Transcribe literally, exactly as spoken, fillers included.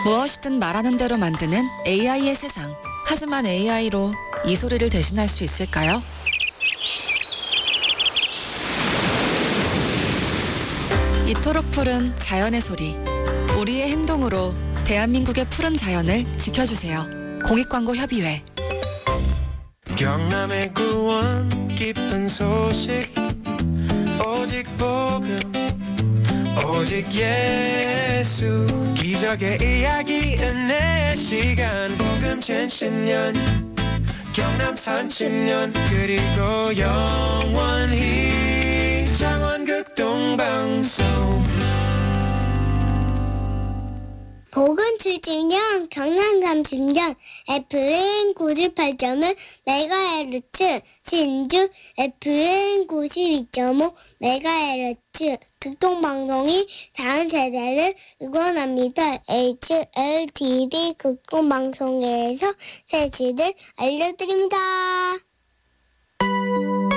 무엇이든 말하는 대로 만드는 에이아이의 세상. 하지만 에이아이로 이 소리를 대신할 수 있을까요? 이토록 푸른 자연의 소리. 우리의 행동으로 대한민국의 푸른 자연을 지켜주세요. 공익광고협의회. 경남의 구원 깊은 소식 오직 복음 오직 예수 기적의 이야기 은혜의 시간 복음 천신년 경남 삼십년 그리고 영원히 장원극동방송 복음 칠십년 경남 삼십년 에프엠 구십팔 점 일 메가헤르츠 신주 에프엠 구십이 점 오 메가헤르츠 극동방송이 다음 세대를 응원합니다. 에이치엘티디 극동방송에서 새치들 알려드립니다.